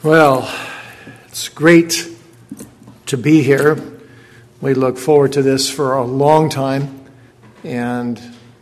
Well, it's great to be here. We look forward to this for a long time. And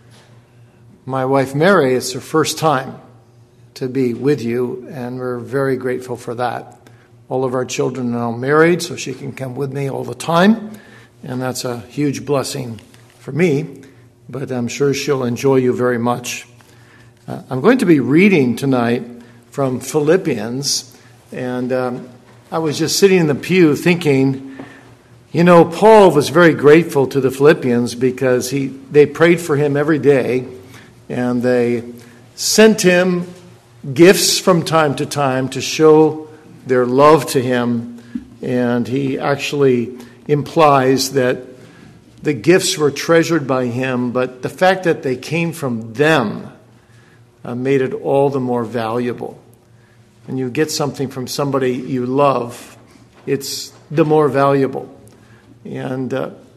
my wife, Mary, it's her first time to be with you, and we're very grateful for that. All of our children are now married, so she can come with me all the time, and that's a huge blessing for me, but I'm sure she'll enjoy you very much. I'm going to be reading tonight from Philippians, and I was just sitting in the pew thinking, Paul was very grateful to the Philippians because they prayed for him every day, and they sent him gifts from time to time to show their love to him. And he actually implies that the gifts were treasured by him, but the fact that they came from them made it all the more valuable. When you get something from somebody you love, it's the more valuable. And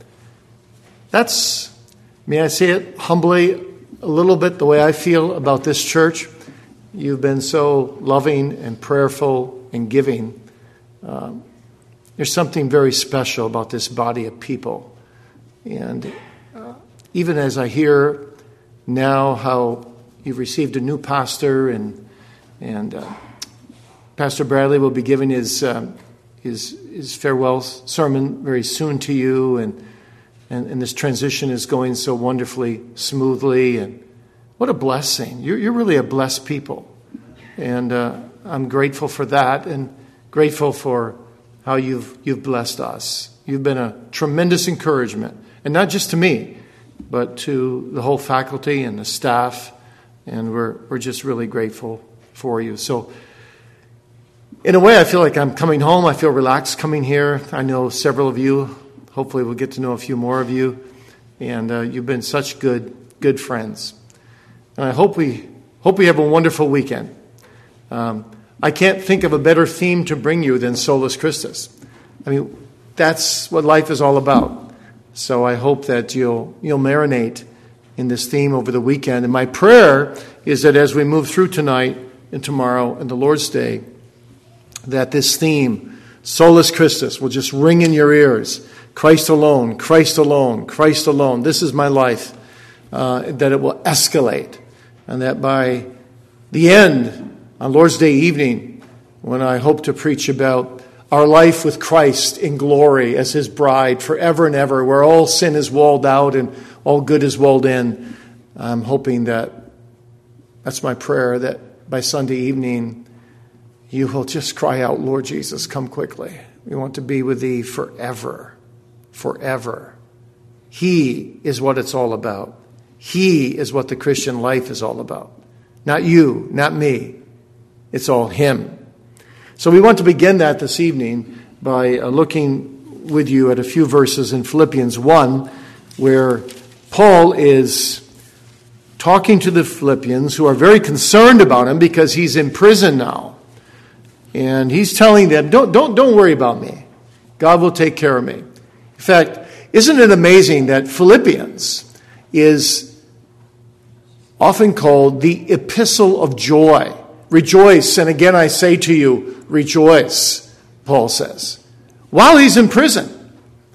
that's, may I say it humbly, a little bit the way I feel about this church. You've been so loving and prayerful and giving. There's something very special about this body of people. And even as I hear now how you've received a new pastor, and Pastor Bradley will be giving his farewell sermon very soon to you, and this transition is going so wonderfully smoothly, and what a blessing. You're really a blessed people, and I'm grateful for that, and grateful for how you've blessed us. You've been a tremendous encouragement, and not just to me, but to the whole faculty and the staff, and we're just really grateful for you. So in a way, I feel like I'm coming home. I feel relaxed coming here. I know several of you. Hopefully we'll get to know a few more of you. And you've been such good friends. And I hope we have a wonderful weekend. I can't think of a better theme to bring you than Solus Christus. I mean, that's what life is all about. So I hope that you'll marinate in this theme over the weekend. And my prayer is that as we move through tonight and tomorrow and the Lord's Day, that this theme, Solus Christus, will just ring in your ears. Christ alone, Christ alone, Christ alone. This is my life. That it will escalate. And that by the end, on Lord's Day evening, when I hope to preach about our life with Christ in glory as his bride forever and ever, where all sin is walled out and all good is walled in, I'm hoping that's my prayer, that by Sunday evening, you will just cry out, Lord Jesus, come quickly. We want to be with thee forever, forever. He is what it's all about. He is what the Christian life is all about. Not you, not me. It's all him. So we want to begin that this evening by looking with you at a few verses in Philippians 1, where Paul is talking to the Philippians who are very concerned about him because he's in prison now. And he's telling them, don't worry about me. God will take care of me. In fact, isn't it amazing that Philippians is often called the epistle of joy? Rejoice, and again I say to you, rejoice, Paul says, while he's in prison.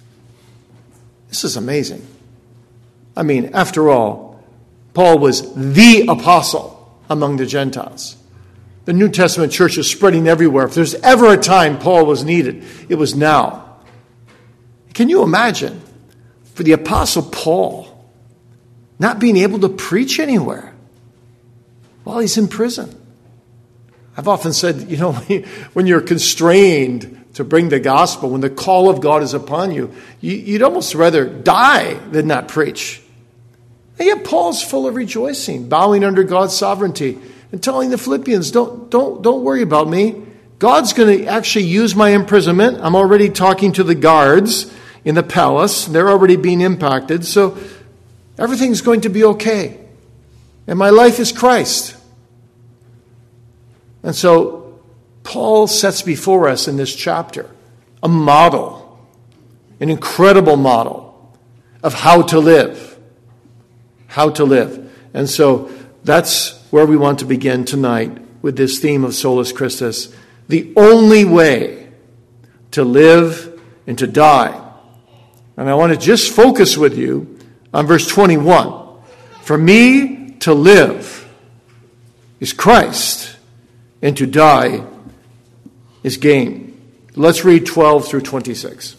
This is amazing. I mean, after all, Paul was the apostle among the Gentiles. The New Testament church is spreading everywhere. If there's ever a time Paul was needed, it was now. Can you imagine for the Apostle Paul not being able to preach anywhere while he's in prison? I've often said, when you're constrained to bring the gospel, when the call of God is upon you, you'd almost rather die than not preach. And yet Paul's full of rejoicing, bowing under God's sovereignty, and telling the Philippians, don't worry about me. God's going to actually use my imprisonment. I'm already talking to the guards in the palace. They're already being impacted. So everything's going to be okay. And my life is Christ. And so Paul sets before us in this chapter a model, an incredible model of how to live. How to live. And so that's where we want to begin tonight with this theme of Solus Christus. the only way to live and to die. And I want to just focus with you on verse 21. For me to live is Christ, and to die is gain. Let's read 12 through 26.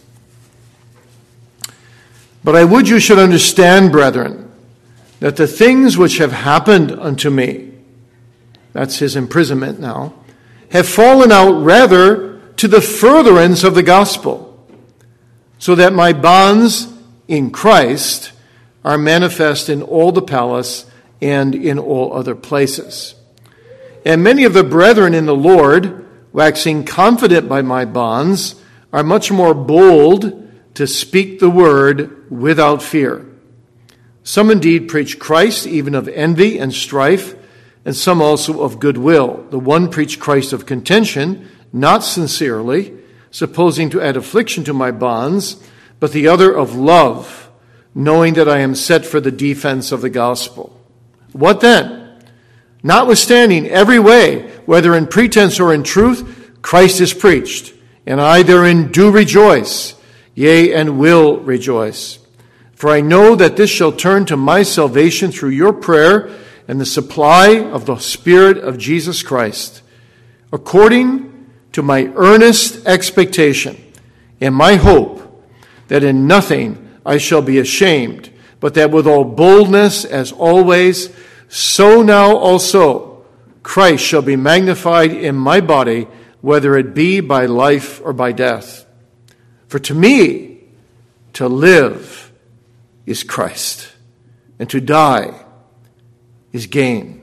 But I would you should understand, brethren, that the things which have happened unto me, that's his imprisonment now, have fallen out rather to the furtherance of the gospel, so that my bonds in Christ are manifest in all the palace and in all other places. And many of the brethren in the Lord, waxing confident by my bonds, are much more bold to speak the word without fear. Some indeed preach Christ, even of envy and strife, and some also of goodwill. The one preached Christ of contention, not sincerely, supposing to add affliction to my bonds, but the other of love, knowing that I am set for the defense of the gospel. What then? Notwithstanding every way, whether in pretense or in truth, Christ is preached, and I therein do rejoice, yea, and will rejoice. For I know that this shall turn to my salvation through your prayer and the supply of the Spirit of Jesus Christ, according to my earnest expectation and my hope that in nothing I shall be ashamed, but that with all boldness, as always, so now also Christ shall be magnified in my body, whether it be by life or by death. For to me, to live is Christ, and to die is gain.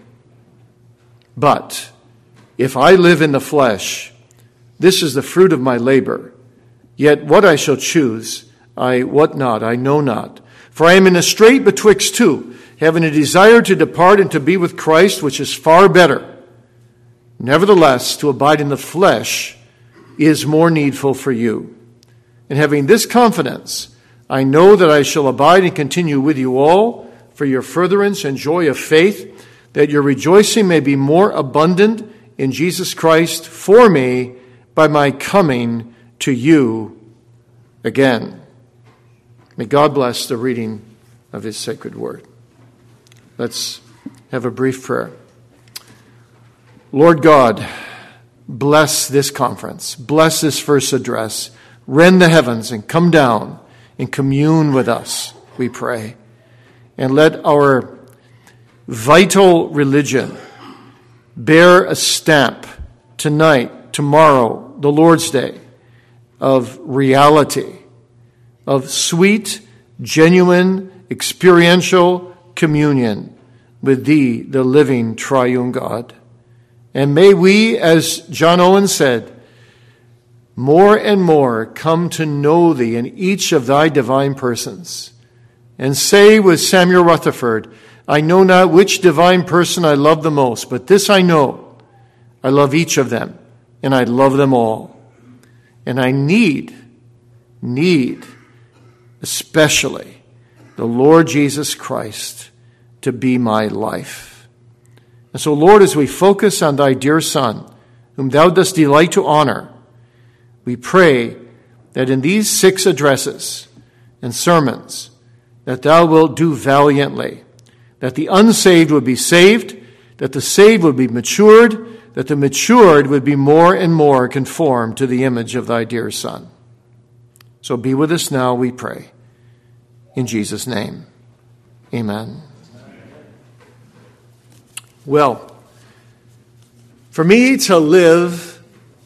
But if I live in the flesh, this is the fruit of my labor. Yet what I shall choose, I know not. For I am in a strait betwixt two, having a desire to depart and to be with Christ, which is far better. Nevertheless, to abide in the flesh is more needful for you. And having this confidence, I know that I shall abide and continue with you all for your furtherance and joy of faith, that your rejoicing may be more abundant in Jesus Christ for me by my coming to you again. May God bless the reading of his sacred word. Let's have a brief prayer. Lord God, bless this conference. Bless this first address. Rend the heavens and come down and commune with us, we pray. And let our vital religion bear a stamp tonight, tomorrow, the Lord's Day, of reality, of sweet, genuine, experiential communion with thee, the living triune God. And may we, as John Owen said, more and more come to know thee in each of thy divine persons. And say with Samuel Rutherford, I know not which divine person I love the most, but this I know, I love each of them, and I love them all. And I need especially the Lord Jesus Christ to be my life. And so, Lord, as we focus on thy dear Son, whom thou dost delight to honor, we pray that in these 6 addresses and sermons, that thou wilt do valiantly, that the unsaved would be saved, that the saved would be matured, that the matured would be more and more conformed to the image of thy dear Son. So be with us now, we pray. In Jesus' name, amen. Well, for me to live,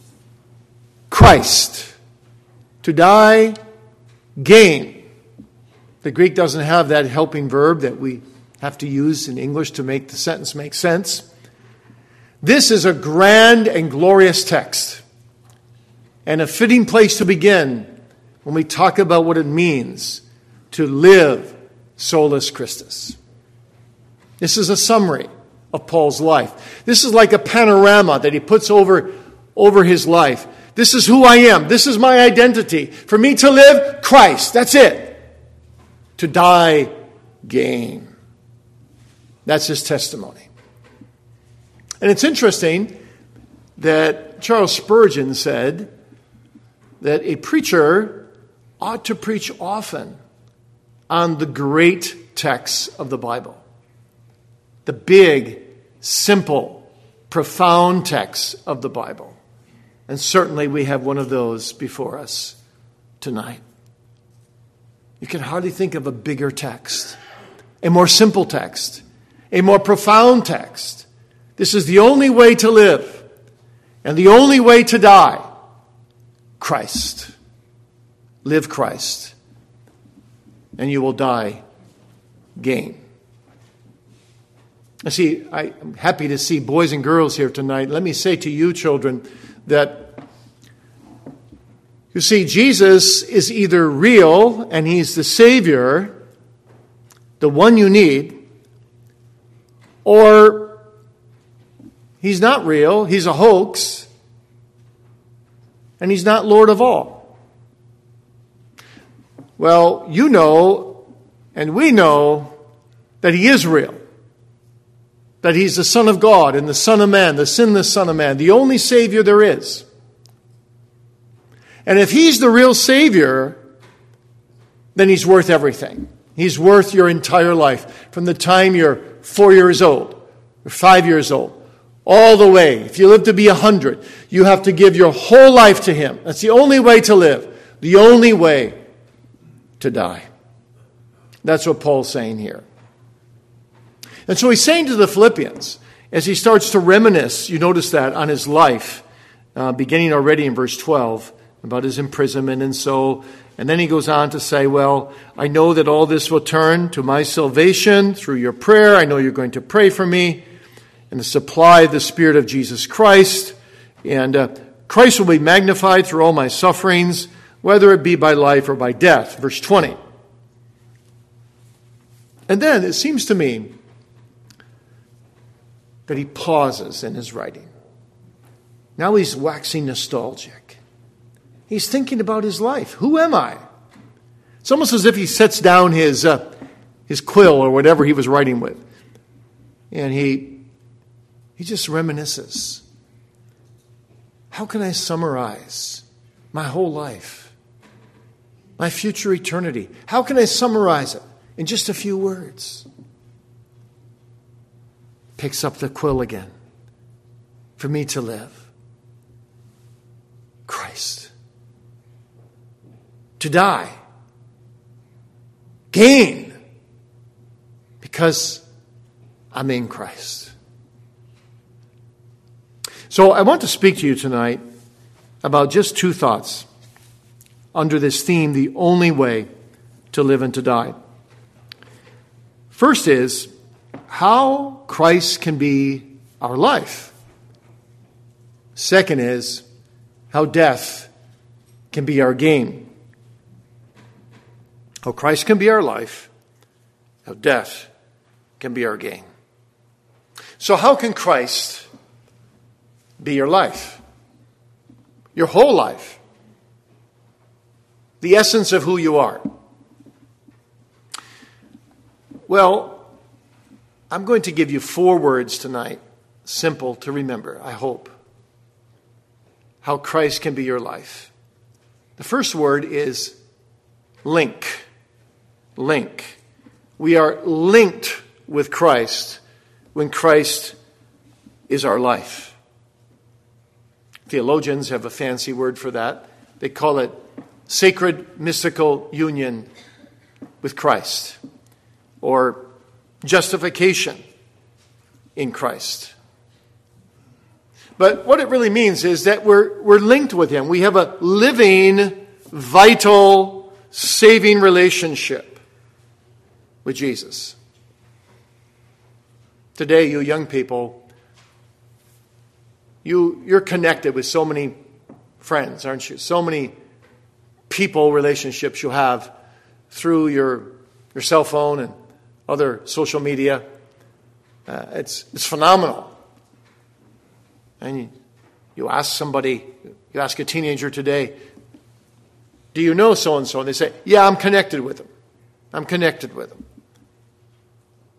Christ. To die, gain. The Greek doesn't have that helping verb that we have to use in English to make the sentence make sense. This is a grand and glorious text, and a fitting place to begin when we talk about what it means to live solus Christus. This is a summary of Paul's life. This is like a panorama that he puts over his life. This is who I am. This is my identity. For me to live, Christ. That's it. To die, gain. That's his testimony. And it's interesting that Charles Spurgeon said that a preacher ought to preach often on the great texts of the Bible. The big, simple, profound texts of the Bible. And certainly we have one of those before us tonight. You can hardly think of a bigger text, a more simple text, a more profound text. This is the only way to live and the only way to die. Christ. Live Christ, and you will die gain. I see, I'm happy to see boys and girls here tonight. Let me say to you, children, that you see, Jesus is either real and he's the Savior, the one you need, or he's not real, he's a hoax, and he's not Lord of all. Well, you know, and we know that he is real. That he's the Son of God and the Son of Man, the sinless Son of Man, the only Savior there is. And if he's the real Savior, then he's worth everything. He's worth your entire life. From the time you're 4 years old, or 5 years old, all the way. If you live to be 100, you have to give your whole life to him. That's the only way to live. The only way to die. That's what Paul's saying here. And so he's saying to the Philippians, as he starts to reminisce, you notice that, on his life, beginning already in verse 12, about his imprisonment and then he goes on to say, well, I know that all this will turn to my salvation through your prayer. I know you're going to pray for me and to supply the Spirit of Jesus Christ. And Christ will be magnified through all my sufferings, whether it be by life or by death. Verse 20. And then it seems to me that he pauses in his writing. Now he's waxing nostalgic. He's thinking about his life. Who am I? It's almost as if he sets down his quill or whatever he was writing with. And he just reminisces. How can I summarize my whole life? My future eternity? How can I summarize it in just a few words? Picks up the quill again. For me to live. Christ. To die. Gain. Because I'm in Christ. So I want to speak to you tonight about just two thoughts under this theme, the only way to live and to die. First is how Christ can be our life. Second is how death can be our gain. How Christ can be our life, how death can be our gain. So how can Christ be your life? Your whole life. The essence of who you are. Well, I'm going to give you 4 words tonight, simple to remember, I hope. How Christ can be your life. The first word is link. Link. We are linked with Christ when Christ is our life. Theologians have a fancy word for that. They call it sacred mystical union with Christ, or justification in Christ. But what it really means is that we're linked with him. We have a living, vital, saving relationship with Jesus. Today, you young people, you're connected with so many friends, aren't you? So many people relationships you have through your cell phone and other social media. It's phenomenal. And you ask somebody, you ask a teenager today, do you know so-and-so? And they say, yeah, I'm connected with them. I'm connected with them.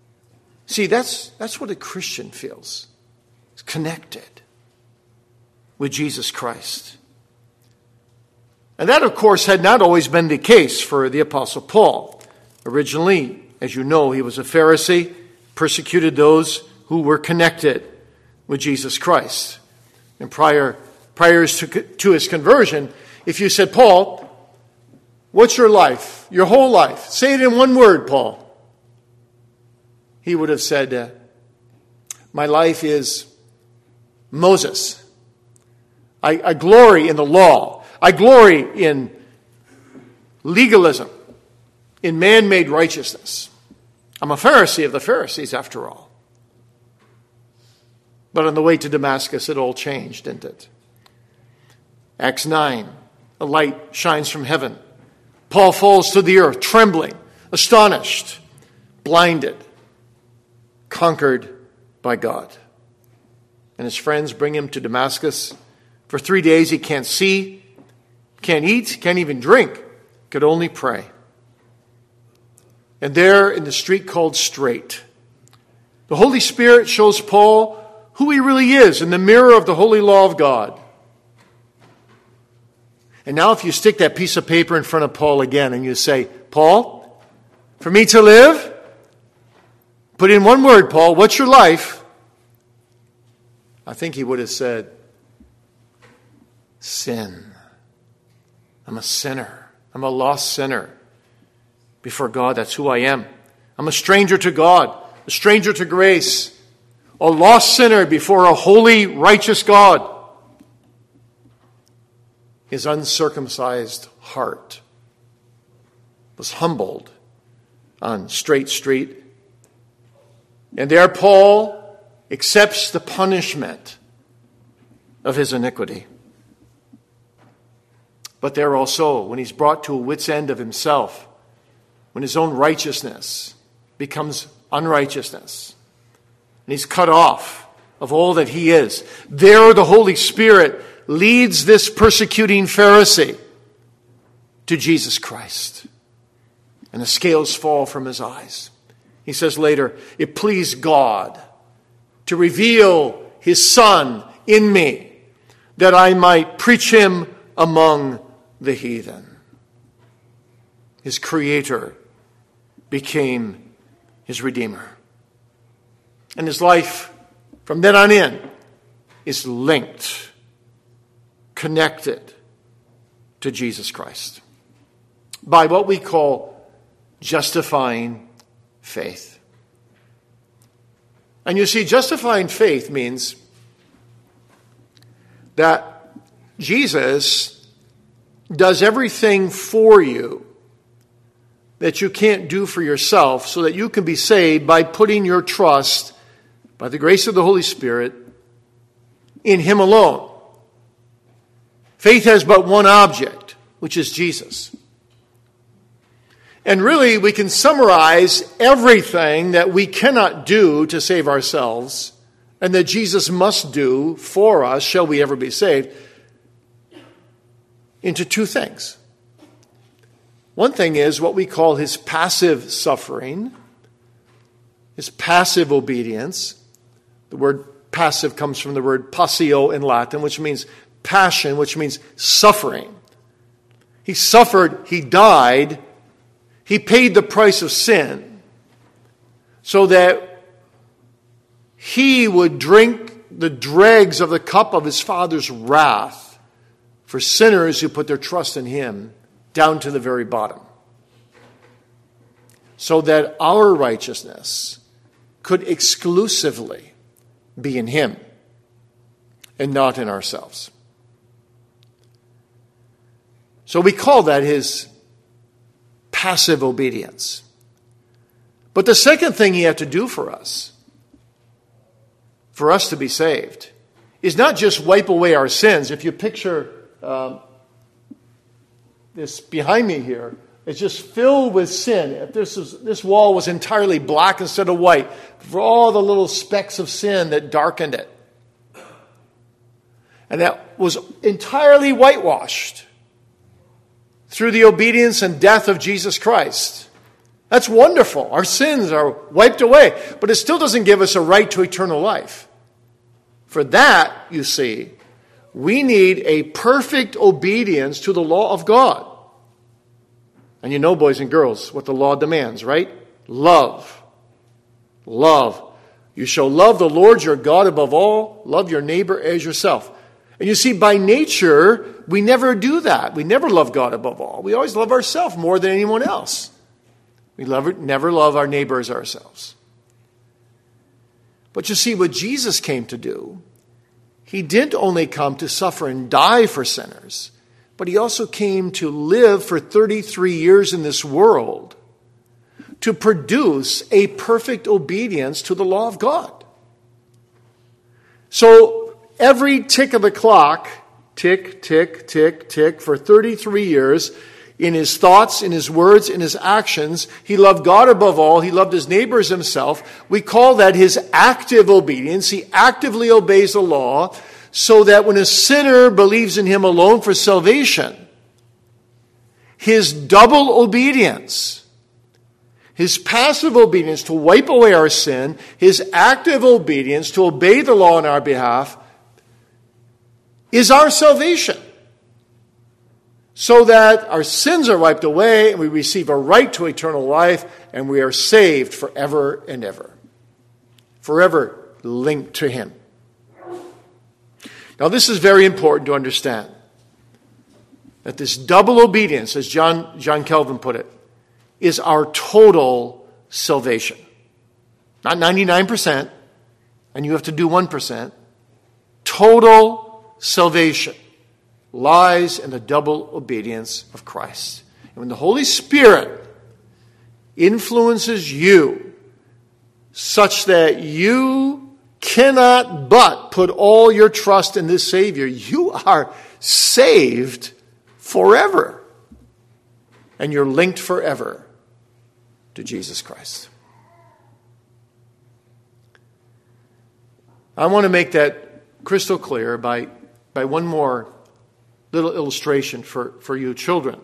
See, that's what a Christian feels. It's connected. with Jesus Christ. And that, of course, had not always been the case for the Apostle Paul. Originally, as you know, he was a Pharisee, persecuted those who were connected with Jesus Christ. And prior to his conversion, if you said, Paul, what's your life, your whole life? Say it in one word, Paul. He would have said, my life is Moses. I glory in the law. I glory in legalism, in man-made righteousness. I'm a Pharisee of the Pharisees, after all. But on the way to Damascus, it all changed, didn't it? Acts 9, a light shines from heaven. Paul falls to the earth, trembling, astonished, blinded, conquered by God. And his friends bring him to Damascus. For 3 days he can't see, can't eat, can't even drink, could only pray. And there in the street called Straight, the Holy Spirit shows Paul who he really is in the mirror of the holy law of God. And now if you stick that piece of paper in front of Paul again and you say, Paul, for me to live, put in one word, Paul, what's your life? I think he would have said, sin. I'm a sinner. I'm a lost sinner. Before God, that's who I am. I'm a stranger to God, a stranger to grace, a lost sinner before a holy, righteous God. His uncircumcised heart was humbled on Straight Street. And there Paul accepts the punishment of his iniquity. But there also, when he's brought to a wit's end of himself, when his own righteousness becomes unrighteousness, and he's cut off of all that he is, there the Holy Spirit leads this persecuting Pharisee to Jesus Christ. And the scales fall from his eyes. He says later, it pleased God to reveal his Son in me, that I might preach him among the heathen. His Creator became his Redeemer. And his life from then on in is linked, connected to Jesus Christ by what we call justifying faith. And you see, justifying faith means that Jesus does everything for you that you can't do for yourself, so that you can be saved by putting your trust, by the grace of the Holy Spirit, in him alone. Faith has but one object, which is Jesus. And really, we can summarize everything that we cannot do to save ourselves and that Jesus must do for us, shall we ever be saved, into two things. One thing is what we call his passive suffering, his passive obedience. The word passive comes from the word passio in Latin, which means passion, which means suffering. He suffered, he died, he paid the price of sin so that he would drink the dregs of the cup of his Father's wrath for sinners who put their trust in him down to the very bottom, so that our righteousness could exclusively be in him and not in ourselves. So we call that his passive obedience. But the second thing he had to do for us to be saved, is not just wipe away our sins. If you picture this behind me here, it's just filled with sin. If this wall was entirely black instead of white, for all the little specks of sin that darkened it. And that was entirely whitewashed through the obedience and death of Jesus Christ. That's wonderful. Our sins are wiped away. But it still doesn't give us a right to eternal life. For that, you see, we need a perfect obedience to the law of God. And you know, boys and girls, what the law demands, right? Love. Love. You shall love the Lord your God above all. Love your neighbor as yourself. And you see, by nature, we never do that. We never love God above all. We always love ourselves more than anyone else. We never love our neighbor as ourselves. But you see, what Jesus came to do, he didn't only come to suffer and die for sinners, but he also came to live for 33 years in this world to produce a perfect obedience to the law of God. So every tick of the clock, tick, tick, tick, tick, for 33 years, in his thoughts, in his words, in his actions, he loved God above all. He loved his neighbor as himself. We call that his active obedience. He actively obeys the law so that when a sinner believes in him alone for salvation, his double obedience, his passive obedience to wipe away our sin, his active obedience to obey the law on our behalf, is our salvation. So that our sins are wiped away and we receive a right to eternal life and we are saved forever and ever. Forever linked to him. Now this is very important to understand. That this double obedience, as John Calvin put it, is our total salvation. Not 99%, and you have to do 1%. Total salvation lies in the double obedience of Christ. And when the Holy Spirit influences you such that you cannot but put all your trust in this Savior, you are saved forever. And you're linked forever to Jesus Christ. I want to make that crystal clear by one more little illustration for you children.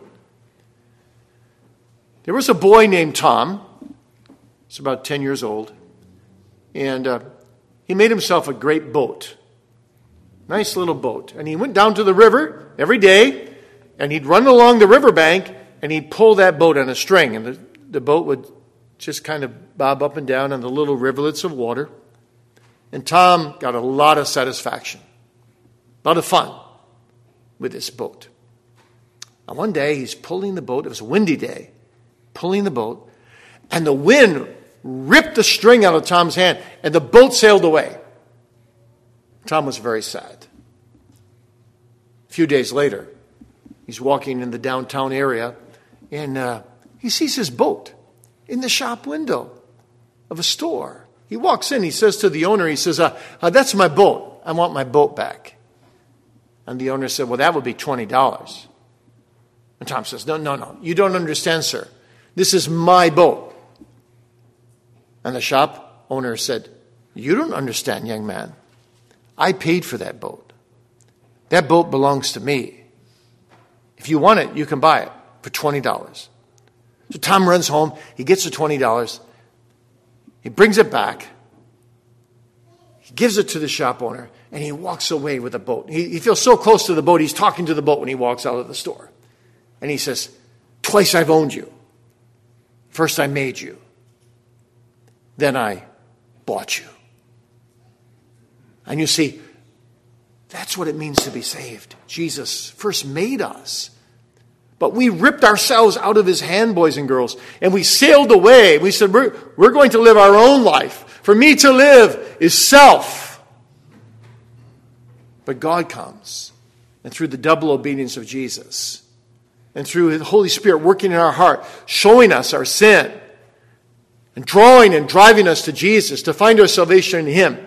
There was a boy named Tom. He's about 10 years old. And he made himself a great boat. Nice little boat. And he went down to the river every day. And he'd run along the riverbank. And he'd pull that boat on a string. And the boat would just kind of bob up and down on the little rivulets of water. And Tom got a lot of satisfaction. A lot of fun with this boat. And one day he's pulling the boat. It was a windy day. Pulling the boat. And the wind ripped the string out of Tom's hand. And the boat sailed away. Tom was very sad. A few days later, he's walking in the downtown area. And he sees his boat in the shop window of a store. He walks in. He says to the owner, he says, that's my boat. I want my boat back. And the owner said, well, that would be $20. And Tom says, no. You don't understand, sir. This is my boat. And the shop owner said, you don't understand, young man. I paid for that boat. That boat belongs to me. If you want it, you can buy it for $20. So Tom runs home. He gets the $20. He brings it back. He gives it to the shop owner. And he walks away with the boat. He feels so close to the boat, he's talking to the boat when he walks out of the store. And he says, twice I've owned you. First I made you. Then I bought you. And you see, that's what it means to be saved. Jesus first made us. But we ripped ourselves out of his hand, boys and girls. And we sailed away. We said, we're going to live our own life. For me to live is self. But God comes, and through the double obedience of Jesus, and through the Holy Spirit working in our heart, showing us our sin, and drawing and driving us to Jesus to find our salvation in him.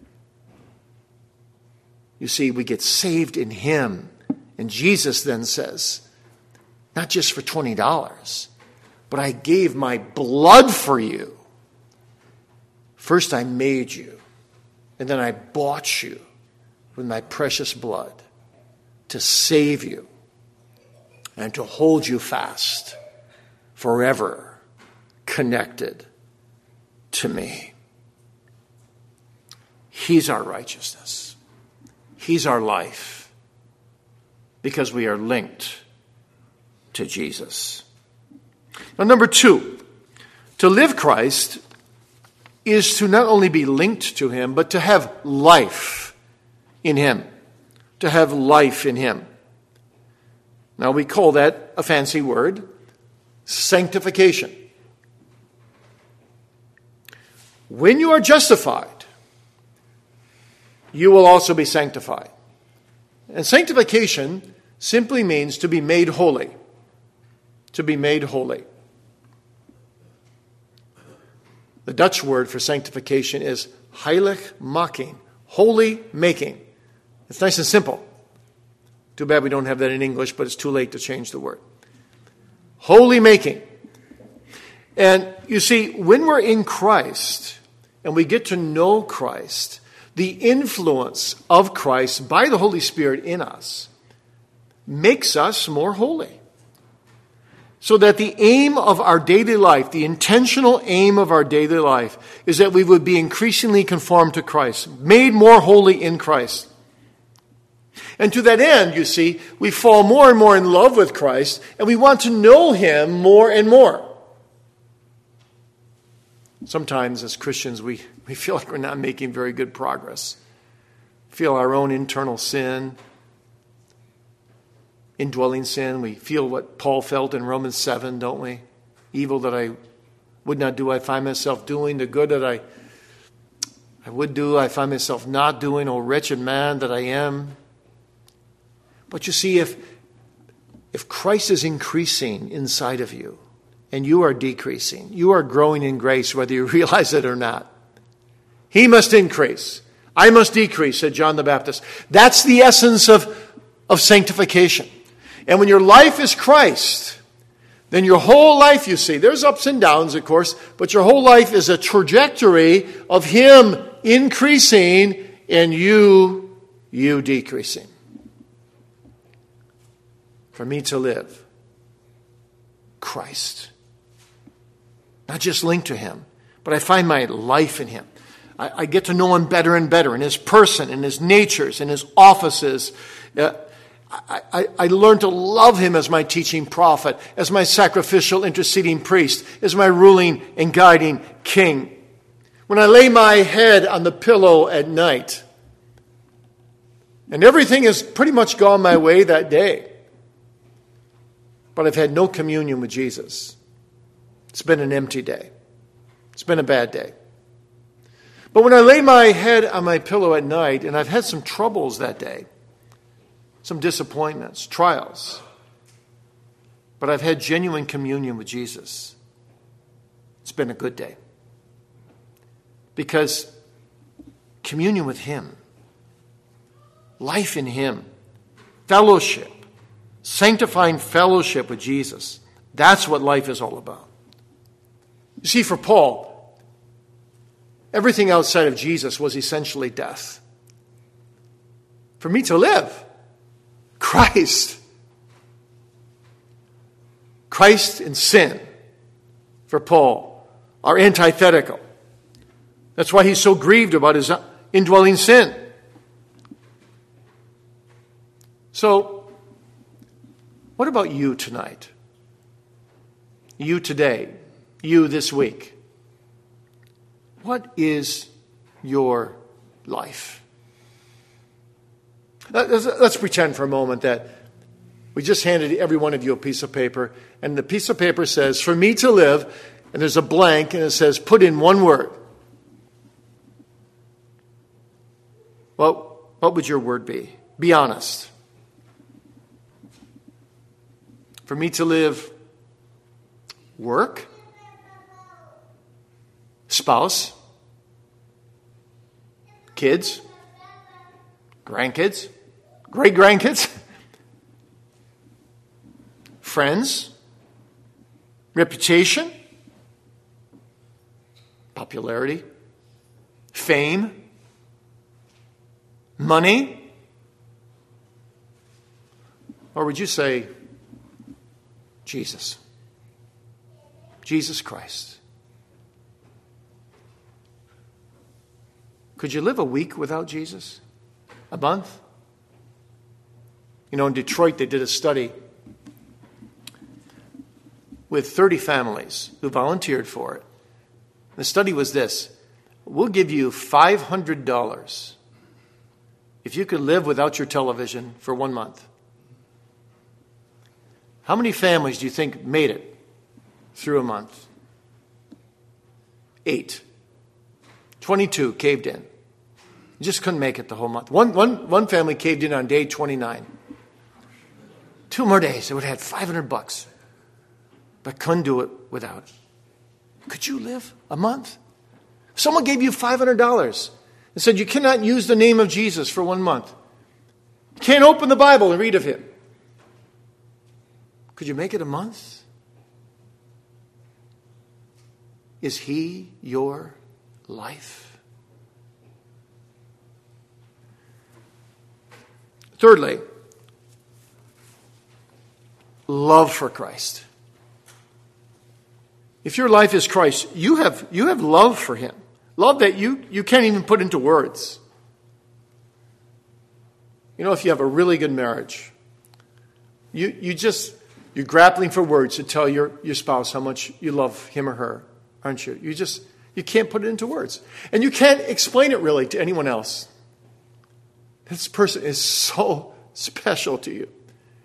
You see, we get saved in him. And Jesus then says, not just for $20, but I gave my blood for you. First I made you, and then I bought you with my precious blood to save you and to hold you fast forever connected to me. He's our righteousness. He's our life. because we are linked to Jesus. Now, number two, to live Christ is to not only be linked to him, but to have life in him. To have life in him. Now, we call that a fancy word, sanctification. When you are justified, you will also be sanctified. And sanctification simply means to be made holy. To be made holy. The Dutch word for sanctification is heiligmaking, holy making. It's nice and simple. Too bad we don't have that in English, but it's too late to change the word. Holy making. And you see, when we're in Christ and we get to know Christ, the influence of Christ by the Holy Spirit in us makes us more holy. So that the aim of our daily life, the intentional aim of our daily life, is that we would be increasingly conformed to Christ, made more holy in Christ. And to that end, you see, we fall more and more in love with Christ, and we want to know him more and more. Sometimes as Christians, we feel like we're not making very good progress. Feel our own internal sin, indwelling sin. We feel what Paul felt in Romans 7, don't we? Evil that I would not do, I find myself doing. The good that I would do, I find myself not doing. Oh, wretched man that I am. But you see, if Christ is increasing inside of you, and you are decreasing, you are growing in grace whether you realize it or not. He must increase. I must decrease, said John the Baptist. That's the essence of sanctification. And when your life is Christ, then your whole life, you see, there's ups and downs, of course, but your whole life is a trajectory of him increasing and you decreasing. For me to live, Christ. Not just linked to him, but I find my life in him. I get to know him better and better in his person, in his natures, in his offices. I learn to love him as my teaching prophet, as my sacrificial interceding priest, as my ruling and guiding king. When I lay my head on the pillow at night, and everything has pretty much gone my way that day, but I've had no communion with Jesus. It's been an empty day. It's been a bad day. But when I lay my head on my pillow at night, and I've had some troubles that day, some disappointments, trials, but I've had genuine communion with Jesus, it's been a good day. Because communion with him, life in him, fellowship, sanctifying fellowship with Jesus, that's what life is all about. You see, for Paul, everything outside of Jesus was essentially death. For me to live, Christ. Christ and sin, for Paul, are antithetical. That's why he's so grieved about his indwelling sin. So, what about you tonight? You today? You this week? What is your life? Let's pretend for a moment that we just handed every one of you a piece of paper, and the piece of paper says, for me to live, and there's a blank, and it says, put in one word. Well, what would your word be? Be honest. For me to live, work, spouse, kids, grandkids, great-grandkids, friends, reputation, popularity, fame, money? Or would you say, Jesus? Jesus Christ. Could you live a week without Jesus? A month? In Detroit, they did a study with 30 families who volunteered for it. The study was this: we'll give you $500 if you could live without your television for 1 month. How many families do you think made it through a month? 8. 22 caved in. You just couldn't make it the whole month. One family caved in on day 29. 2 more days, they would have had $500, but couldn't do it without it. Could you live a month? Someone gave you $500 and said you cannot use the name of Jesus for 1 month. You can't open the Bible and read of him. Could you make it a month? Is he your life? Thirdly, love for Christ. If your life is Christ, you have love for him. Love that you can't even put into words. If you have a really good marriage, you're grappling for words to tell your spouse how much you love him or her, aren't you? You can't put it into words. And you can't explain it really to anyone else. This person is so special to you.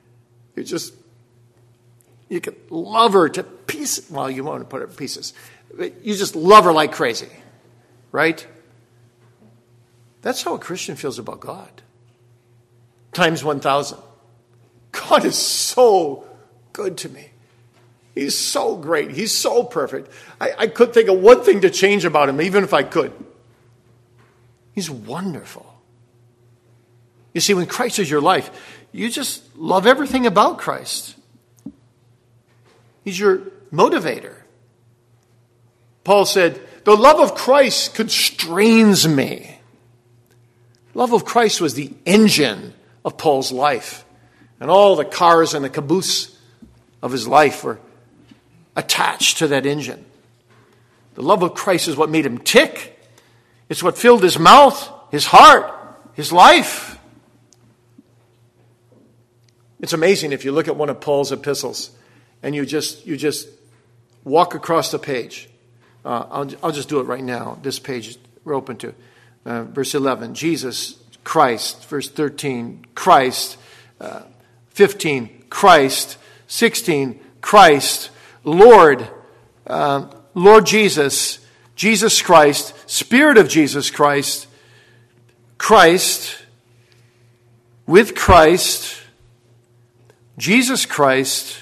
You can love her to pieces. Well, you won't put her in pieces. But you just love her like crazy. Right? That's how a Christian feels about God. Times 1,000. God is so good to me. He's so great. He's so perfect. I couldn't think of one thing to change about him, even if I could. He's wonderful. You see, when Christ is your life, you just love everything about Christ. He's your motivator. Paul said, the love of Christ constrains me. Love of Christ was the engine of Paul's life. And all the cars and the caboose of his life were attached to that engine. The love of Christ is what made him tick. It's what filled his mouth, his heart, his life. It's amazing if you look at one of Paul's epistles and you just walk across the page. I'll just do it right now. This page we're open to. Verse 11, Jesus, Christ. Verse 13, Christ. 15, Christ. 16, Christ. Lord. Lord Jesus. Jesus Christ. Spirit of Jesus Christ. Christ. With Christ. Jesus Christ.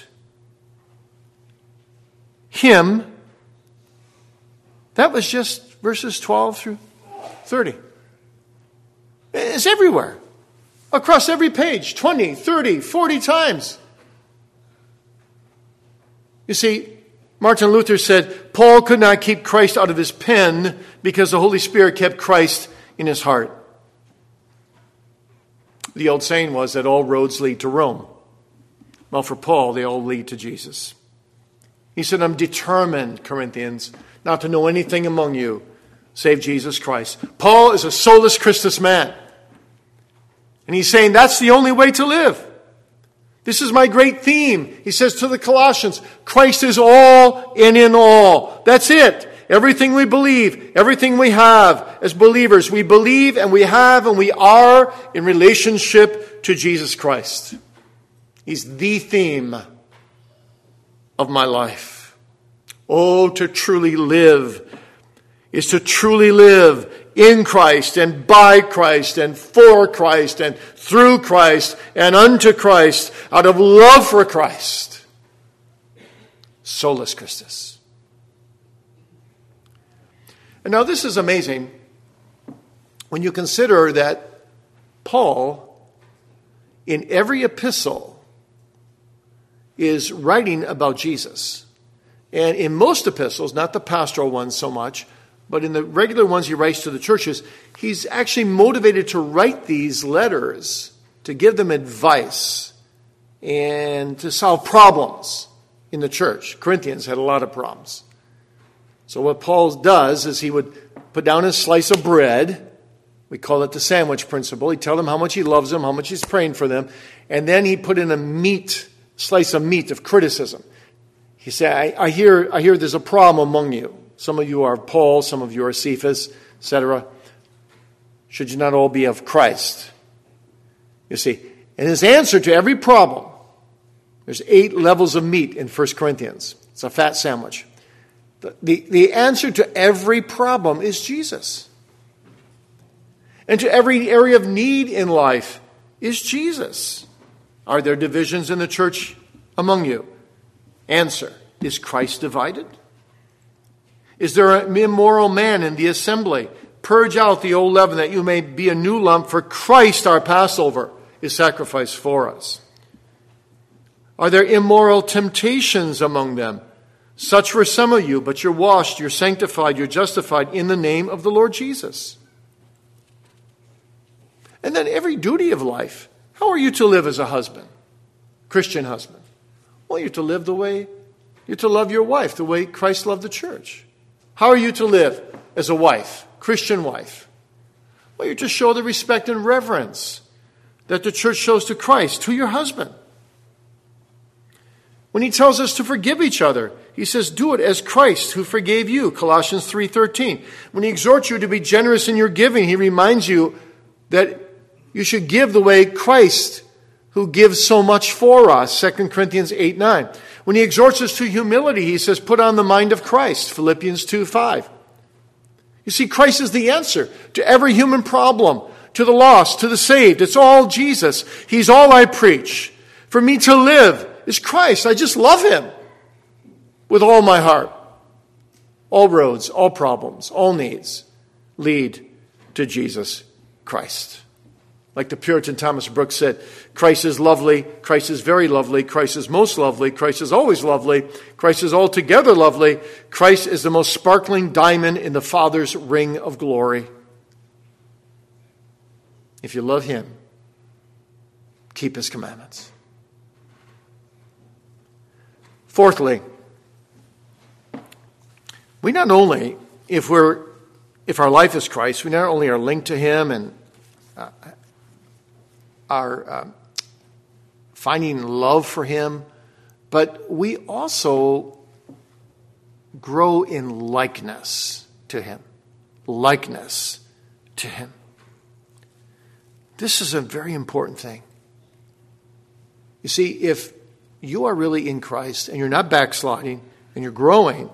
Him. That was just verses 12 through 30. It's everywhere. Across every page. 20, 30, 40 times. You see, Martin Luther said, Paul could not keep Christ out of his pen because the Holy Spirit kept Christ in his heart. The old saying was that all roads lead to Rome. Well, for Paul, they all lead to Jesus. He said, I'm determined, Corinthians, not to know anything among you save Jesus Christ. Paul is a solus Christus man. And he's saying that's the only way to live. This is my great theme. He says to the Colossians, Christ is all and in all. That's it. Everything we believe, everything we have as believers, we believe and we have and we are in relationship to Jesus Christ. He's the theme of my life. Oh, to truly live is to truly live in Christ and by Christ and for Christ and through Christ and unto Christ out of love for Christ. Solus Christus. And now this is amazing when you consider that Paul, in every epistle, is writing about Jesus. And in most epistles, not the pastoral ones so much, but in the regular ones he writes to the churches, he's actually motivated to write these letters to give them advice and to solve problems in the church. Corinthians had a lot of problems. So what Paul does is he would put down his slice of bread We call it the sandwich principle. He'd tell them how much he loves them, how much he's praying for them, and then he put in a slice of meat of criticism. He said, I hear there's a problem among you. Some of you are Paul, some of you are Cephas, etc. Should you not all be of Christ? You see, and his answer to every problem, there's 8 levels of meat in 1 Corinthians. It's a fat sandwich. The answer to every problem is Jesus. And to every area of need in life is Jesus. Are there divisions in the church among you? Answer, is Christ divided? Is there an immoral man in the assembly? Purge out the old leaven that you may be a new lump, for Christ our Passover is sacrificed for us. Are there immoral temptations among them? Such were some of you, but you're washed, you're sanctified, you're justified in the name of the Lord Jesus. And then every duty of life. How are you to live as a husband? Christian husband. Well, you're to live you're to love your wife the way Christ loved the church. How are you to live as a wife, Christian wife? Well, you're to show the respect and reverence that the church shows to Christ, to your husband. When he tells us to forgive each other, he says, do it as Christ who forgave you, Colossians 3:13. When he exhorts you to be generous in your giving, he reminds you that you should give the way Christ, who gives so much for us, 2 Corinthians 8:9. When he exhorts us to humility, he says, put on the mind of Christ, Philippians 2:5. You see, Christ is the answer to every human problem, to the lost, to the saved. It's all Jesus. He's all I preach. For me to live is Christ. I just love him with all my heart. All roads, all problems, all needs lead to Jesus Christ. Like the Puritan Thomas Brooks said, Christ is lovely, Christ is very lovely, Christ is most lovely, Christ is always lovely, Christ is altogether lovely, Christ is the most sparkling diamond in the Father's ring of glory. If you love him, keep his commandments. Fourthly, we not only, if our life is Christ, we not only are linked to him and are finding love for him, but we also grow in likeness to him. Likeness to him. This is a very important thing. You see, if you are really in Christ and you're not backsliding and you're growing,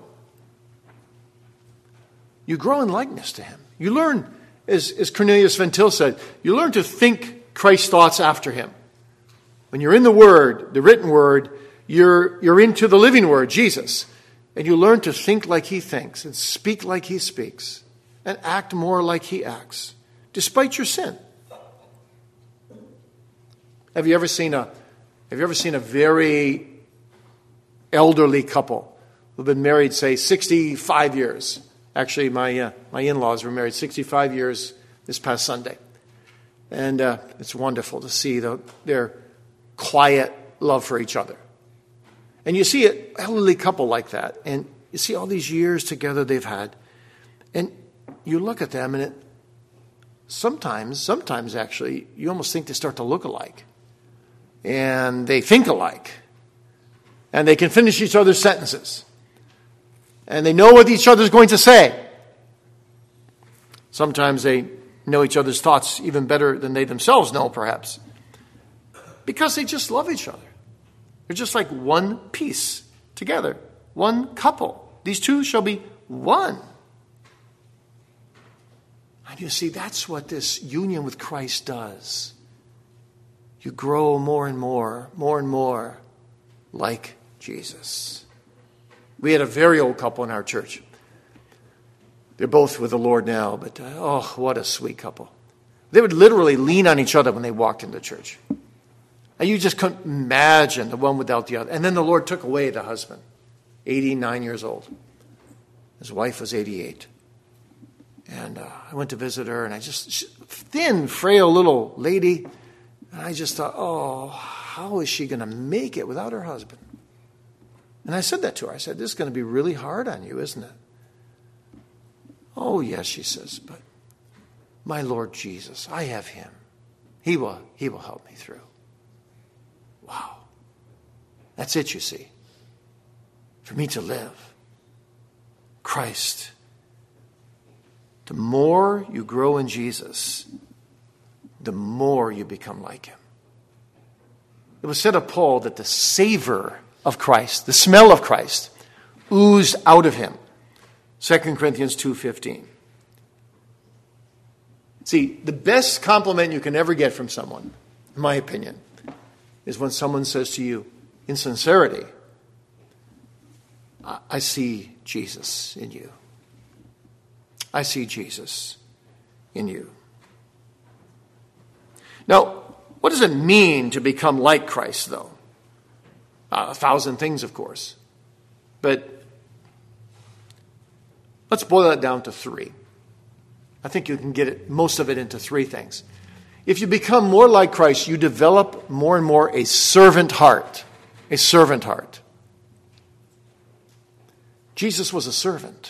you grow in likeness to him. You learn, as Cornelius Van Til said, you learn to think Christ's thoughts after him. When you're in the Word, the written Word, you're into the living Word, Jesus. And you learn to think like he thinks and speak like he speaks and act more like he acts, despite your sin. Have you ever seen a very elderly couple who've been married, say, 65 years? Actually, my in-laws were married 65 years this past Sunday. And it's wonderful to see their quiet love for each other. And you see an elderly couple like that, and you see all these years together they've had, and you look at them, and sometimes actually, you almost think they start to look alike. And they think alike. And they can finish each other's sentences. And they know what each other's going to say. Sometimes they know each other's thoughts even better than they themselves know, perhaps. Because they just love each other. They're just like one piece together. One couple. These two shall be one. And you see, that's what this union with Christ does. You grow more and more like Jesus. We had a very old couple in our church. They're both with the Lord now, but what a sweet couple. They would literally lean on each other when they walked into church. And you just couldn't imagine the one without the other. And then the Lord took away the husband, 89 years old. His wife was 88. And I went to visit her, and thin, frail little lady. And I just thought, how is she going to make it without her husband? And I said that to her. I said, this is going to be really hard on you, isn't it? Oh, yes, she says, but my Lord Jesus. I have him. He will help me through. Wow. That's it, you see. For me to live. Christ. The more you grow in Jesus, the more you become like him. It was said of Paul that the savor of Christ, the smell of Christ, oozed out of him. 2 Corinthians 2:15. See, the best compliment you can ever get from someone, in my opinion, is when someone says to you, in sincerity, I see Jesus in you. I see Jesus in you. Now, what does it mean to become like Christ, though? 1,000 things, of course. But let's boil it down to 3. I think you can get most of it into 3 things. If you become more like Christ, you develop more and more a servant heart. A servant heart. Jesus was a servant.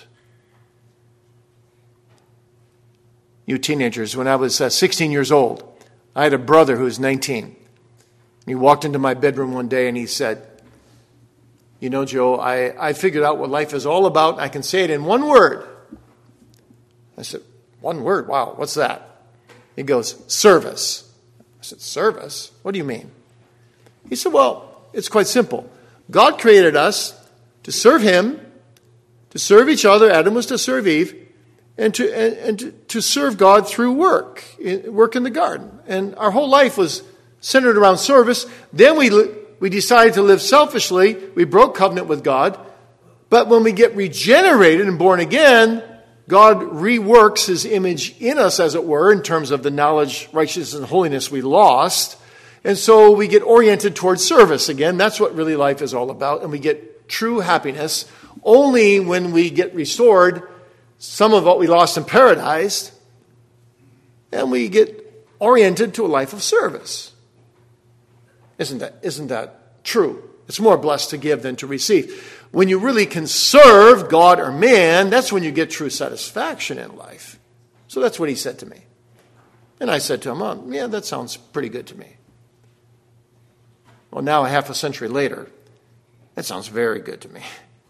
You teenagers, when I was 16 years old, I had a brother who was 19. He walked into my bedroom one day and he said, you know, Joe, I figured out what life is all about. I can say it in one word. I said, one word? Wow, what's that? He goes, service. I said, service? What do you mean? He said, well, it's quite simple. God created us to serve him, to serve each other. Adam was to serve Eve, and to serve God through work in the garden. And our whole life was centered around service. Then we decided to live selfishly. We broke covenant with God. But when we get regenerated and born again, God reworks his image in us, as it were, in terms of the knowledge, righteousness, and holiness we lost. And so we get oriented towards service again. That's what really life is all about. And we get true happiness only when we get restored some of what we lost in paradise, and we get oriented to a life of service. Isn't that true? It's more blessed to give than to receive. When you really can serve God or man, that's when you get true satisfaction in life. So that's what he said to me. And I said to him, yeah, that sounds pretty good to me. Well, now a half a century later, that sounds very good to me.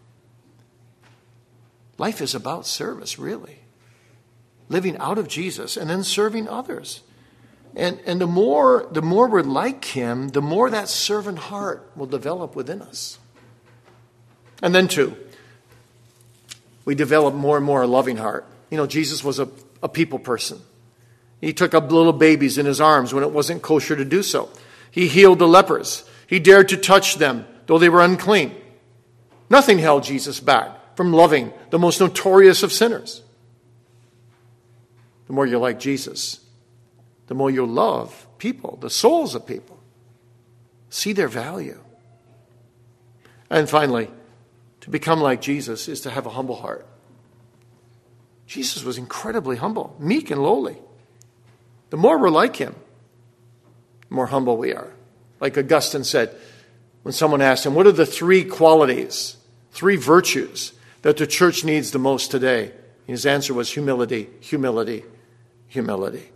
Life is about service, really. Living out of Jesus and then serving others. And the more we're like him, the more that servant heart will develop within us. And then 2, we develop more and more a loving heart. You know, Jesus was a people person. He took up little babies in his arms when it wasn't kosher to do so. He healed the lepers. He dared to touch them, though they were unclean. Nothing held Jesus back from loving the most notorious of sinners. The more you're like Jesus, the more you'll love people, the souls of people. See their value. And finally, to become like Jesus is to have a humble heart. Jesus was incredibly humble, meek and lowly. The more we're like him, the more humble we are. Like Augustine said, when someone asked him, what are the 3 qualities, 3 virtues that the church needs the most today? His answer was humility, humility, humility.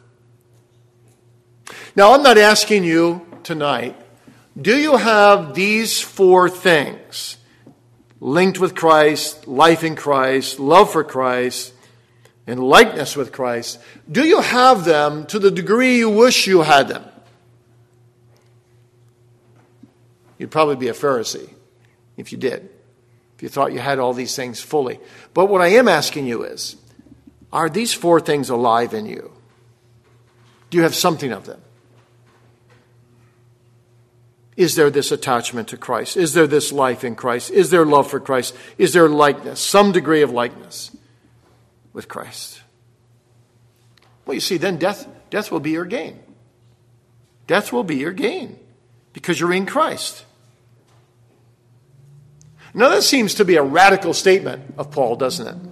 Now, I'm not asking you tonight, do you have these 4 things? Linked with Christ, life in Christ, love for Christ, and likeness with Christ. Do you have them to the degree you wish you had them? You'd probably be a Pharisee if you did, if you thought you had all these things fully. But what I am asking you is, are these 4 things alive in you? Do you have something of them? Is there this attachment to Christ? Is there this life in Christ? Is there love for Christ? Is there likeness, some degree of likeness with Christ? Well, you see, then death will be your gain. Death will be your gain because you're in Christ. Now, that seems to be a radical statement of Paul, doesn't it?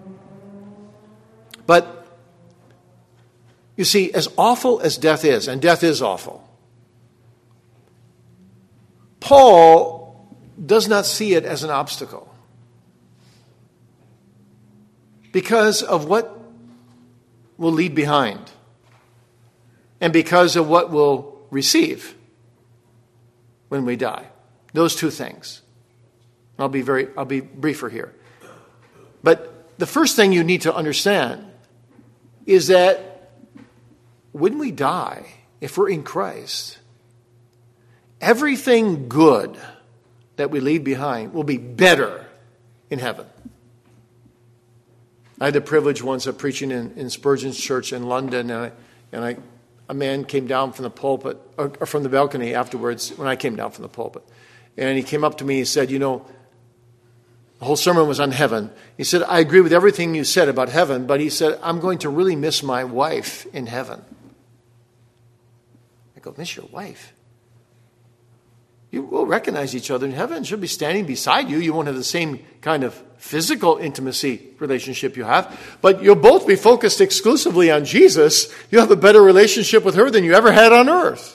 But, you see, as awful as death is, and death is awful, Paul does not see it as an obstacle because of what we'll leave behind and because of what we'll receive when we die. Those two things. I'll be briefer here. But the first thing you need to understand is that when we die, if we're in Christ, everything good that we leave behind will be better in heaven. I had the privilege once of preaching in Spurgeon's church in London, and a man came down from the pulpit, or from the balcony afterwards, when I came down from the pulpit. And he came up to me, he said, the whole sermon was on heaven. He said, I agree with everything you said about heaven, but he said, I'm going to really miss my wife in heaven. I go, miss your wife? You will recognize each other in heaven. She'll be standing beside you. You won't have the same kind of physical intimacy relationship you have. But you'll both be focused exclusively on Jesus. You'll have a better relationship with her than you ever had on earth.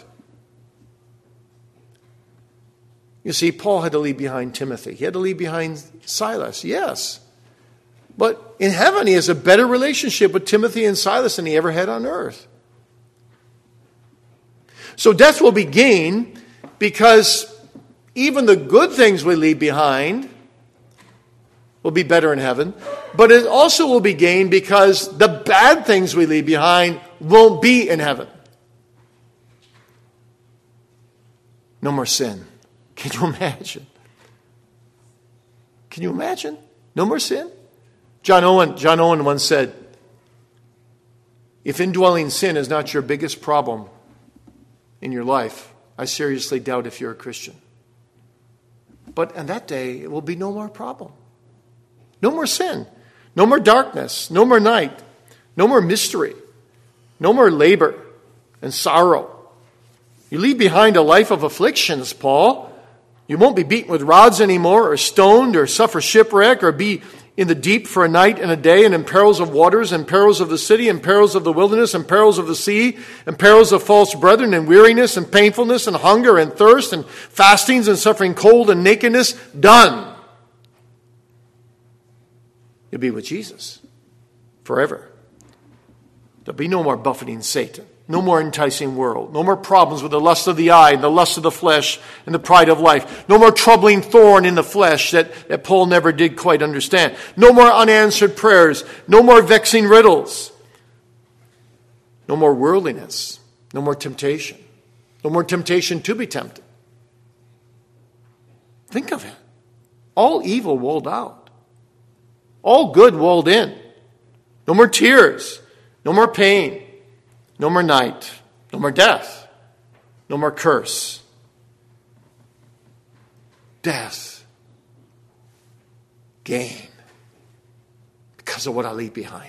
You see, Paul had to leave behind Timothy. He had to leave behind Silas, yes. But in heaven, he has a better relationship with Timothy and Silas than he ever had on earth. So death will be gain because even the good things we leave behind will be better in heaven. But it also will be gain because the bad things we leave behind won't be in heaven. No more sin. Can you imagine? Can you imagine? No more sin? John Owen once said, if indwelling sin is not your biggest problem in your life, I seriously doubt if you're a Christian. But on that day, it will be no more problem. No more sin. No more darkness. No more night. No more mystery. No more labor and sorrow. You leave behind a life of afflictions, Paul. You won't be beaten with rods anymore, or stoned, or suffer shipwreck, or be in the deep for a night and a day, and in perils of waters, and perils of the city, and perils of the wilderness, and perils of the sea, and perils of false brethren, and weariness, and painfulness, and hunger, and thirst, and fastings, and suffering cold, and nakedness. Done. You'll be with Jesus forever. There'll be no more buffeting Satan. No more enticing world. No more problems with the lust of the eye, and the lust of the flesh, and the pride of life. No more troubling thorn in the flesh that Paul never did quite understand. No more unanswered prayers. No more vexing riddles. No more worldliness. No more temptation. No more temptation to be tempted. Think of it. All evil walled out. All good walled in. No more tears. No more pain. No more night, no more death, no more curse. Death, gain, because of what I leave behind.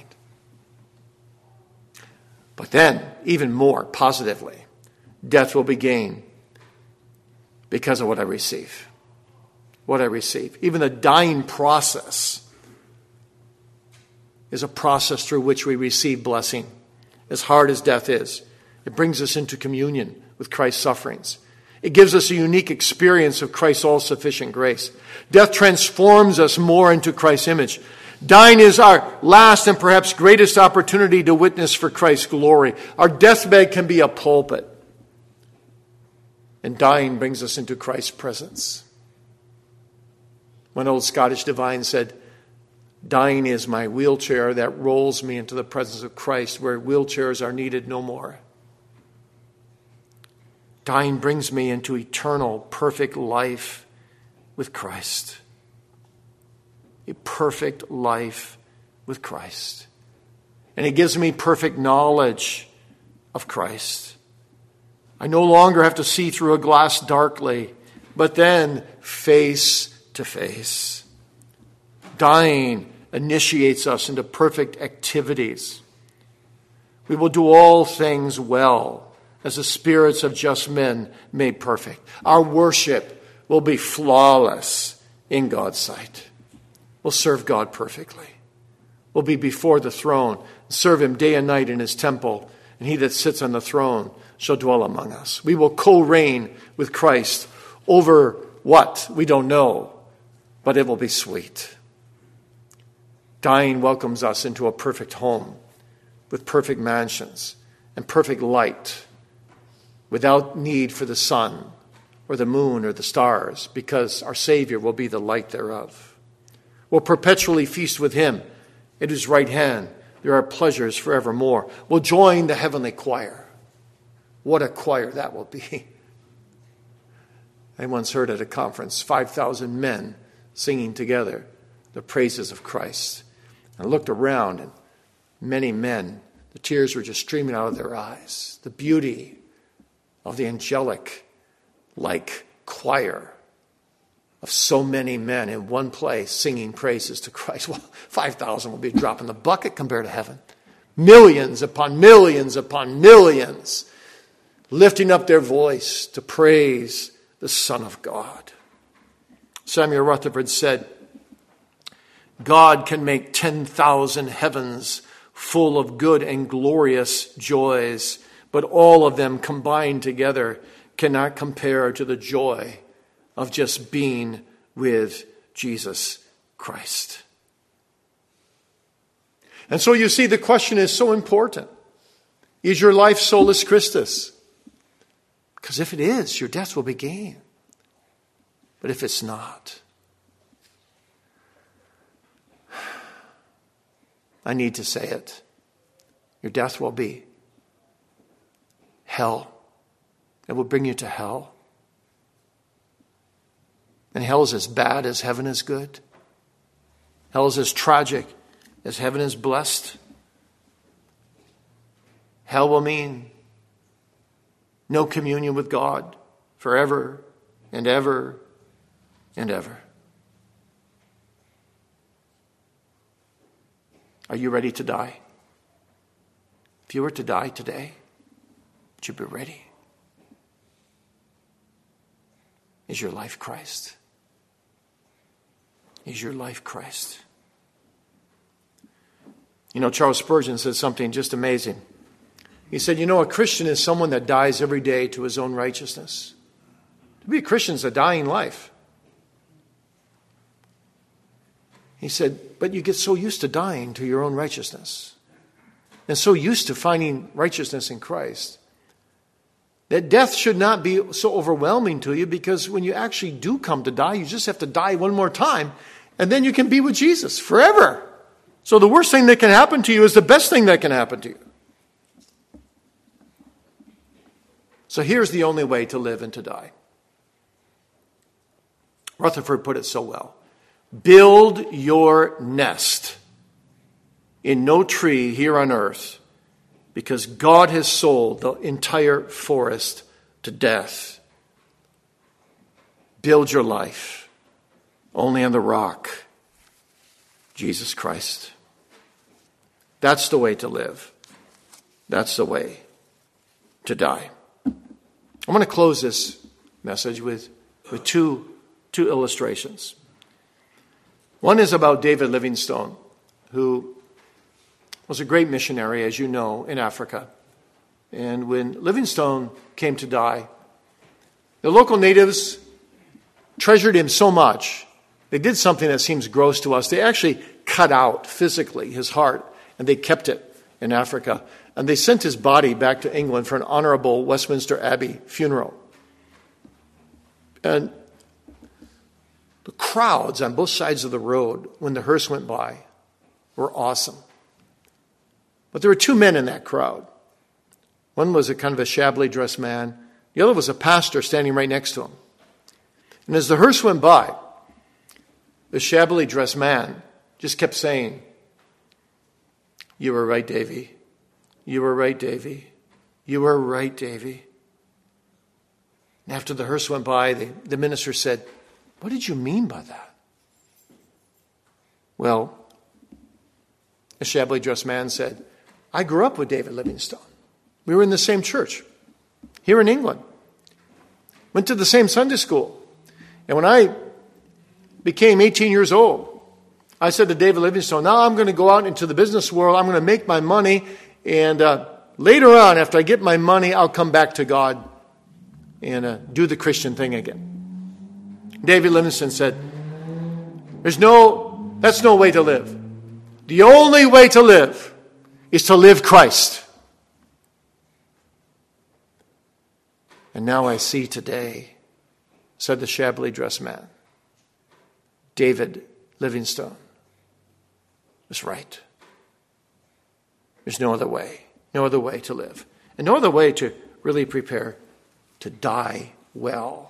But then, even more positively, death will be gain because of what I receive. What I receive. Even the dying process is a process through which we receive blessing. As hard as death is, it brings us into communion with Christ's sufferings. It gives us a unique experience of Christ's all-sufficient grace. Death transforms us more into Christ's image. Dying is our last and perhaps greatest opportunity to witness for Christ's glory. Our deathbed can be a pulpit. And dying brings us into Christ's presence. One old Scottish divine said, dying is my wheelchair that rolls me into the presence of Christ, where wheelchairs are needed no more. Dying brings me into eternal, perfect life with Christ. A perfect life with Christ. And it gives me perfect knowledge of Christ. I no longer have to see through a glass darkly, but then face to face. Dying initiates us into perfect activities. We will do all things well, as the spirits of just men made perfect. Our worship will be flawless in God's sight. We'll serve God perfectly. We'll be before the throne, serve him day and night in his temple, and he that sits on the throne shall dwell among us. We will co-reign with Christ over what? We don't know, but it will be sweet. Dying welcomes us into a perfect home with perfect mansions and perfect light, without need for the sun or the moon or the stars, because our Savior will be the light thereof. We'll perpetually feast with him. At his right hand there are pleasures forevermore. We'll join the heavenly choir. What a choir that will be. I once heard at a conference 5,000 men singing together the praises of Christ. I looked around, and many men, the tears were just streaming out of their eyes. The beauty of the angelic-like choir of so many men in one place singing praises to Christ. Well, 5,000 will be a drop in the bucket compared to heaven. Millions upon millions upon millions lifting up their voice to praise the Son of God. Samuel Rutherford said, God can make 10,000 heavens full of good and glorious joys, but all of them combined together cannot compare to the joy of just being with Jesus Christ. And so you see, the question is so important. Is your life solus Christus? Because if it is, your death will be gain. But if it's not, I need to say it, your death will be hell. It will bring you to hell. And hell is as bad as heaven is good. Hell is as tragic as heaven is blessed. Hell will mean no communion with God forever and ever and ever. Are you ready to die? If you were to die today, would you be ready? Is your life Christ? Is your life Christ? You know, Charles Spurgeon said something just amazing. He said, you know, a Christian is someone that dies every day to his own righteousness. To be a Christian is a dying life. He said, but you get so used to dying to your own righteousness and so used to finding righteousness in Christ that death should not be so overwhelming to you, because when you actually do come to die, you just have to die one more time and then you can be with Jesus forever. So the worst thing that can happen to you is the best thing that can happen to you. So here's the only way to live and to die. Rutherford put it so well. Build your nest in no tree here on earth, because God has sold the entire forest to death. Build your life only on the rock, Jesus Christ. That's the way to live. That's the way to die. I'm going to close this message with two illustrations. One is about David Livingstone, who was a great missionary, as you know, in Africa. And when Livingstone came to die, the local natives treasured him so much, they did something that seems gross to us. They actually cut out physically his heart, and they kept it in Africa. And they sent his body back to England for an honorable Westminster Abbey funeral. And the crowds on both sides of the road when the hearse went by were awesome. But there were two men in that crowd. One was a kind of a shabbily dressed man. The other was a pastor standing right next to him. And as the hearse went by, the shabbily dressed man just kept saying, "You were right, Davy. You were right, Davy. You were right, Davy." And after the hearse went by, the minister said, "What did you mean by that?" Well, a shabbily dressed man said, "I grew up with David Livingstone. We were in the same church here in England. Went to the same Sunday school. And when I became 18 years old, I said to David Livingstone, now I'm going to go out into the business world. I'm going to make my money. And later on, after I get my money, I'll come back to God and do the Christian thing again." David Livingstone said, that's no way to live. The only way to live is to live Christ. And now I see today, said the shabbily dressed man, David Livingstone was right. There's no other way to live. And no other way to really prepare to die well.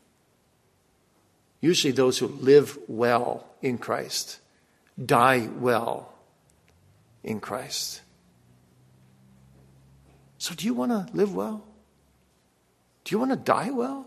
Usually those who live well in Christ die well in Christ. So do you want to live well? Do you want to die well?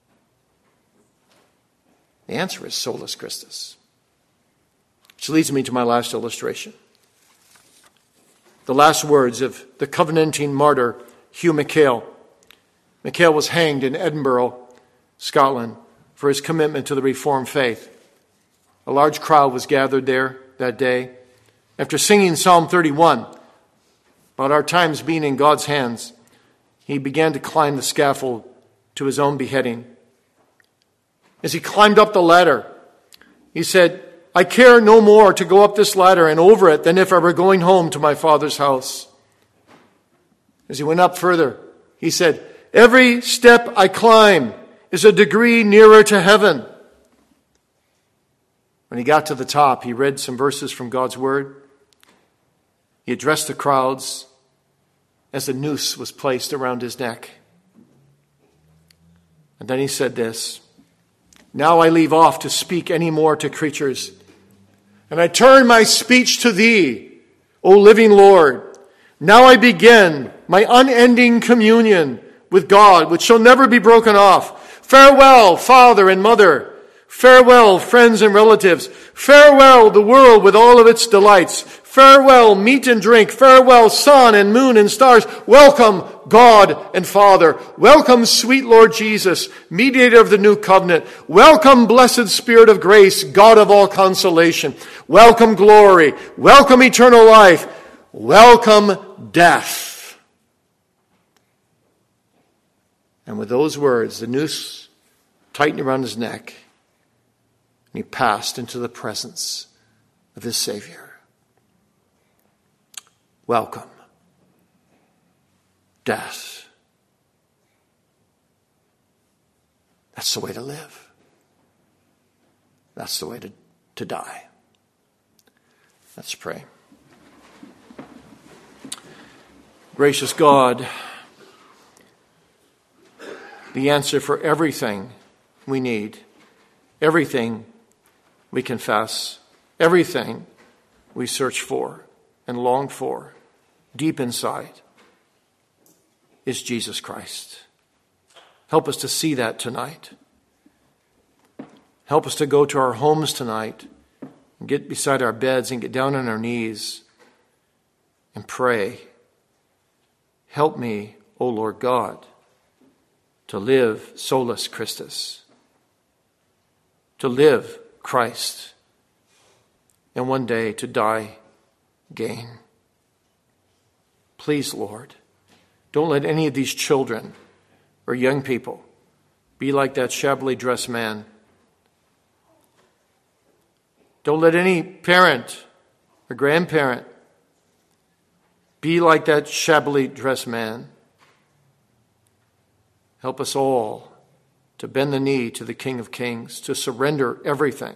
The answer is solus Christus. Which leads me to my last illustration. The last words of the Covenanting martyr Hugh McHale. McHale was hanged in Edinburgh, Scotland, for his commitment to the Reformed faith. A large crowd was gathered there that day. After singing Psalm 31, about our times being in God's hands, he began to climb the scaffold to his own beheading. As he climbed up the ladder, he said, I care no more to go up this ladder and over it than if I were going home to my Father's house. As he went up further, he said, every step I climb is a degree nearer to heaven. When he got to the top, he read some verses from God's Word. He addressed the crowds as a noose was placed around his neck. And then he said this, now I leave off to speak any more to creatures, and I turn my speech to thee, O living Lord. Now I begin my unending communion with God, which shall never be broken off. Farewell, father and mother. Farewell, friends and relatives. Farewell, the world with all of its delights. Farewell, meat and drink. Farewell, sun and moon and stars. Welcome, God and Father. Welcome, sweet Lord Jesus, mediator of the new covenant. Welcome, blessed Spirit of grace, God of all consolation. Welcome, glory. Welcome, eternal life. Welcome, death. And with those words, the noose tightened around his neck, and he passed into the presence of his Savior. Welcome, death. That's the way to live. That's the way to die. Let's pray. Gracious God, the answer for everything we need, everything we confess, everything we search for and long for deep inside is Jesus Christ. Help us to see that tonight. Help us to go to our homes tonight and get beside our beds and get down on our knees and pray. Help me, O Lord God, to live solus Christus, to live Christ, and one day to die gain. Please, Lord, don't let any of these children or young people be like that shabbily dressed man. Don't let any parent or grandparent be like that shabbily dressed man. Help us all to bend the knee to the King of Kings, to surrender everything,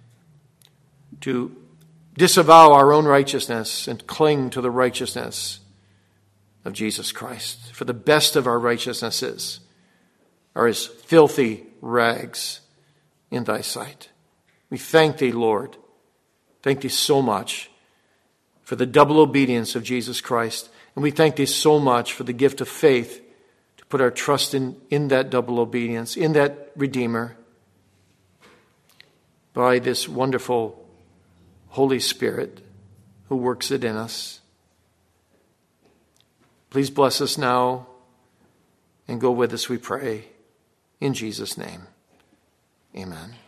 to disavow our own righteousness and cling to the righteousness of Jesus Christ. For the best of our righteousnesses are as filthy rags in thy sight. We thank thee, Lord. Thank thee so much for the double obedience of Jesus Christ. And we thank thee so much for the gift of faith to put our trust in that double obedience, in that Redeemer, by this wonderful Holy Spirit who works it in us. Please bless us now and go with us, we pray. In Jesus' name, amen.